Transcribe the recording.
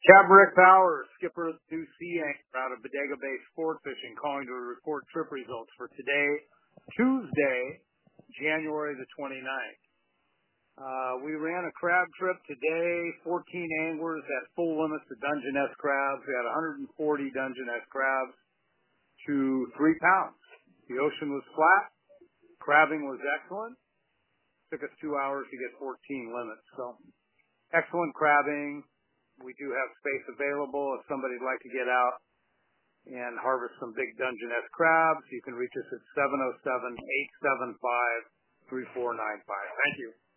Captain Rick Powers, skipper of the 2C anchor out of Bodega Bay Sport Fishing, calling to report trip results for today, Tuesday, January the 29th. We ran a crab trip today, 14 anglers at full limits of Dungeness crabs. We had 140 Dungeness crabs to 3 pounds. The ocean was flat. Crabbing was excellent. Took us 2 hours to get 14 limits. So excellent crabbing. We do have space available if somebody'd like to get out and harvest some big Dungeness crabs. You can reach us at 707-875-3495. Thank you.